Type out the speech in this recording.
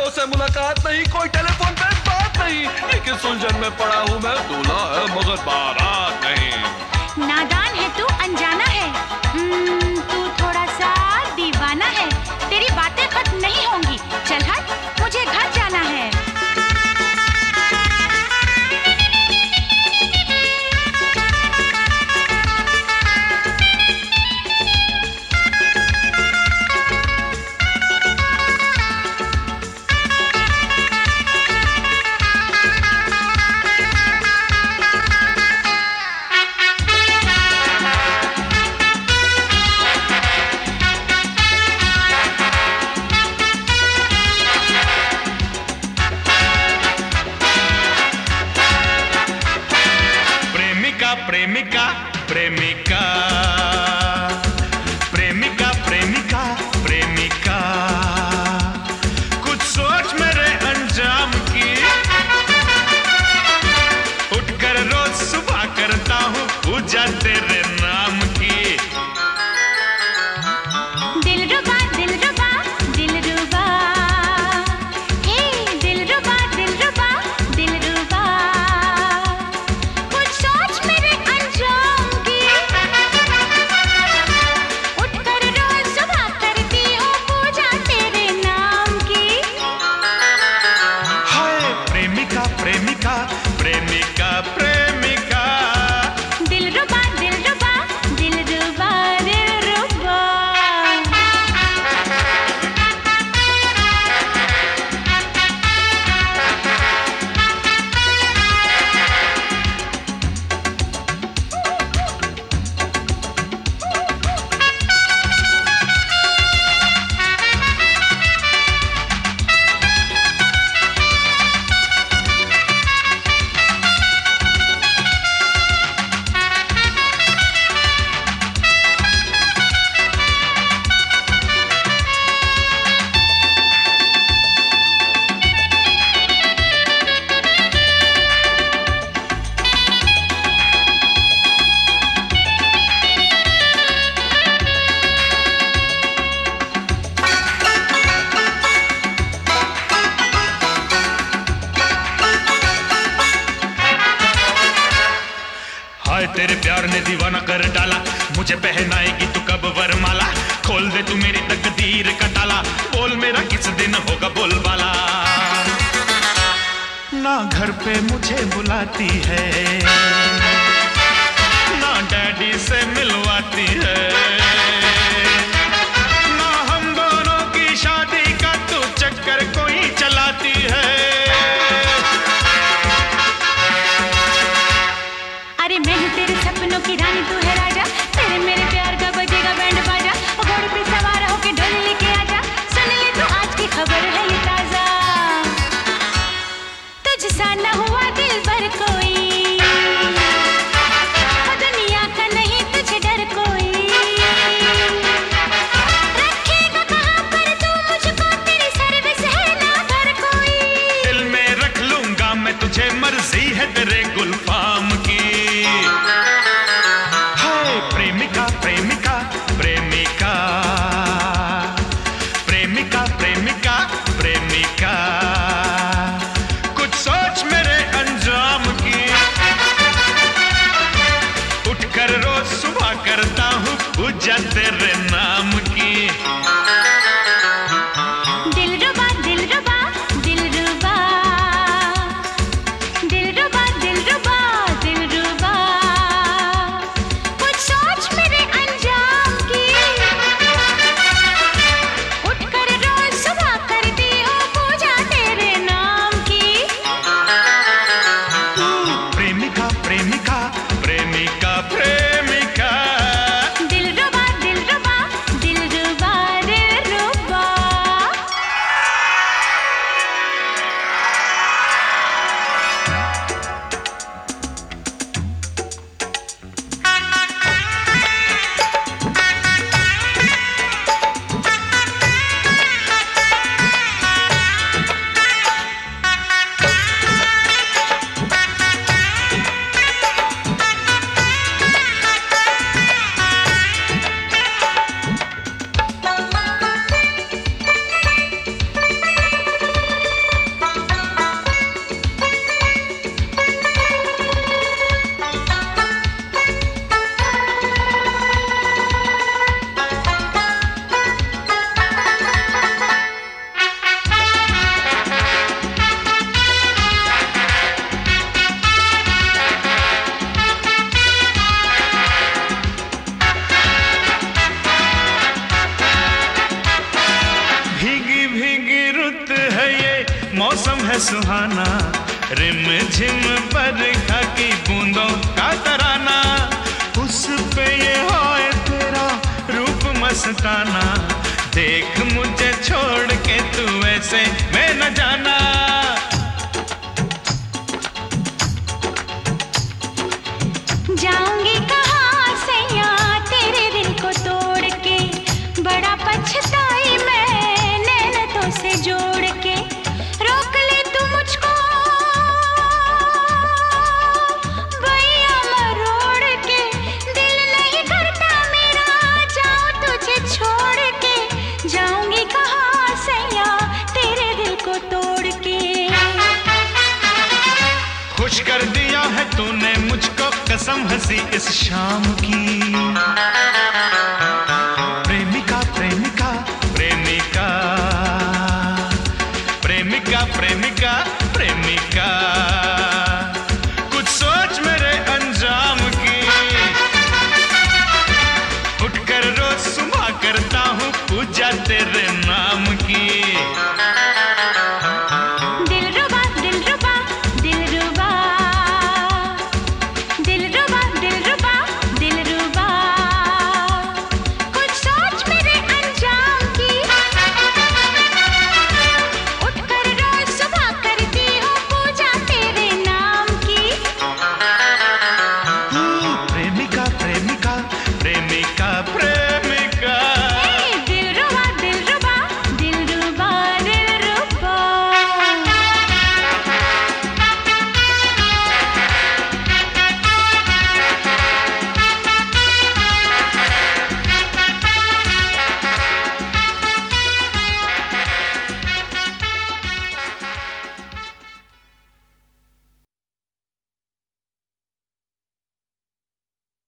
वालों से मुलाकात नहीं, कोई टेलीफोन पे बात नहीं। ये किस उलझन में पड़ा हूँ मैं, दूल्हा है मगर बारात नहीं। नादान है तू, अनजाना है, तू थोड़ा सा दीवाना है। तेरी बातें खत्म नहीं होंगी, चल हट, मुझे घर जाना है। प्रेमिका प्रेमिका प्रेमिका प्रेमिका प्रेमिका, कुछ सोच मेरे अंजाम की। उठकर रोज सुबह करता हूँ पूजा तेरे नाम की। दिलरुबा दिलरुबा दिलरुबा, हे दिलरुबा दिलरुबा दिलरुबा, कुछ सोच मेरे अंजाम की। उठकर रोज सुबह करती हूँ पूजा तेरे नाम की। हाय प्रेमिका प्रेमिका प्रेमिका प्रेमिका, दिलरुबा दिलरुबा दिलरुबा दिलरुबा। हाय तेरे प्यार ने दीवाना कर डाला, मुझे पहनाएगी तू कब वरमाला। खोल दे तू मेरी तकदीर का ताला, बोल मेरा किस दिन होगा बोलबाला। ना घर पे मुझे बुलाती है, ना डैडी से मिलवाती है, ना हम दोनों की शादी का तू चक्कर कोई चलाती है। अरे मैं हूँ तेरे सपनों की रानी, तू है राजा, तेरे मेरे प्यार का बजेगा बैंड बाजा। घोड़े पे सवार होके डोली लेके आजा, सुन ले तू आज की खबर है ये ताजा। तुझसा न हुआ दिल भर कोई, दुनिया का नहीं तुझे डर कोई। रखेगा कहाँ पर तू मुझको, तेरी सर्विस है ना घर कोई। दिल में रख लूंगा मैं तुझे, मर्जी है तेरे गुलफाम की। हाय प्रेमिका प्रेमिका प्रेमिका प्रेमिका प्रेमिका प्रेमिका, कुछ सोच मेरे अंजाम की। उठकर रोज सुबह करता हूँ पूजा तेरे नाम की। दिलरुबा दिलरुबा दिलरुबा, दिलरुबा दिलरुबा दिलरुबा, कुछ सोच मेरे अंजाम की। उठकर रोज सुबह करती हूँ पूजा तेरे नाम की। प्रेमिका प्रेमिका प्रेमिका प्रेमिका, दिलरुबा दिलरुबा है सुहाना, रिम झिम बरखा की बूंदों का तराना, उस पे ये होए तेरा रूप मस्ताना, देख मुझे छोड़ के तू ऐसे मैं न जाना। जाऊंगी कहाँ सैया तेरे दिल को तोड़ के, बड़ा पछताई मैं नैनतों से जोड़ के, रोक ले तू मुझको भैया मरोड़ के, दिल नहीं करता मेरा जाऊं तुझे छोड़ के, जाऊंगी कहाँ सैया तेरे दिल को तोड़ के। खुश कर दिया है तूने मुझको कसम हंसी इस शाम की।